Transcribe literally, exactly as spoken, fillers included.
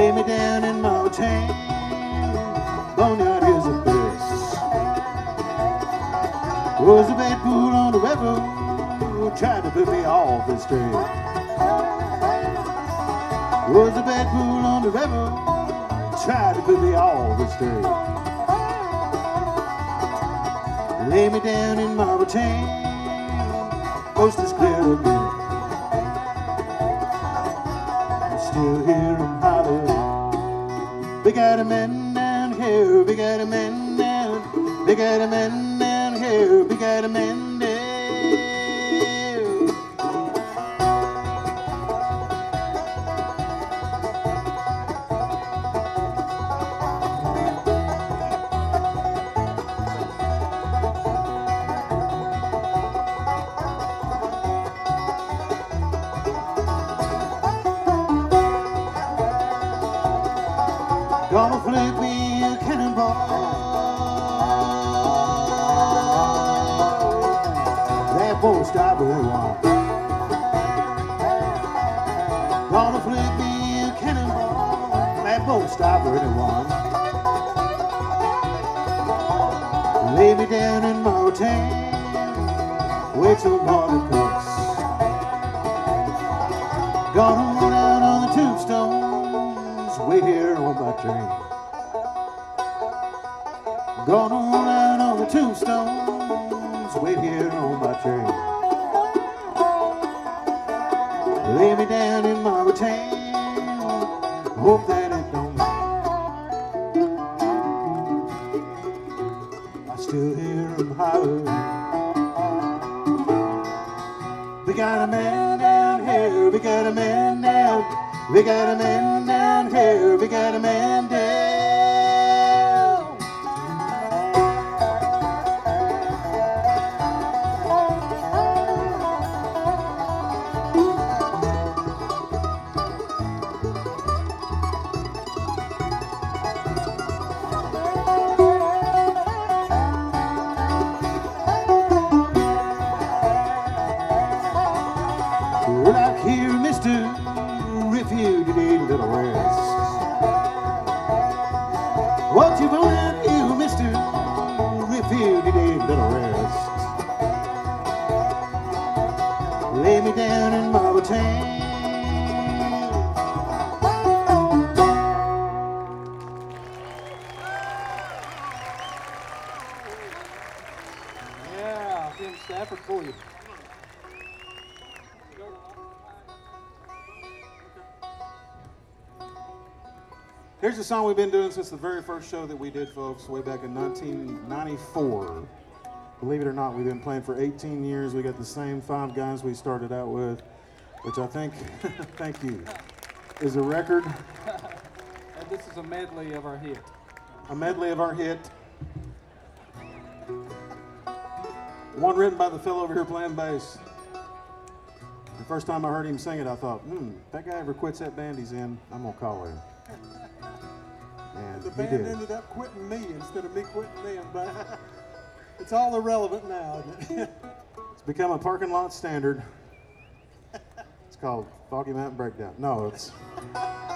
Lay me down in my town, boneyard is the best. Was a bad pool on the river, tried to put me off the street. Was a bad pool on the river, tried to put me off the street. Lay me down in my town, coast is clear again. I still hear them holler, we got a man down here, we got a man down, we got a man down here, we got a man down. Gonna flip me a cannonball, that won't stop anyone. Gonna flip me a cannonball, that won't stop anyone. Lay me down in my town, wait till morning cooks. Gonna run out on the tombstones, wait here on my train. Gonna run out on the tombstones, wait here on my train. Lay me down in my town, hope that it don't. I still hear them holler, we got a man down here, we got a man down, we got a man down here, we got a man down. Well, out here, mister, if you need a little rest. What you want out here, mister, if you need a little rest. Lay me down in my town. Yeah, Tim Stafford for you. Here's a song we've been doing since the very first show that we did, folks, way back in nineteen ninety-four. Believe it or not, we've been playing for eighteen years. We got the same five guys we started out with, which I think, thank you, is a record. And this is a medley of our hit. A medley of our hit. One written by the fellow over here playing bass. The first time I heard him sing it, I thought, hmm, if that guy ever quits that band he's in, I'm gonna call him. And The he band did. ended up quitting me instead of me quitting them, but it's all irrelevant now, isn't it? It's become a parking lot standard. It's called Foggy Mountain Breakdown. No, it's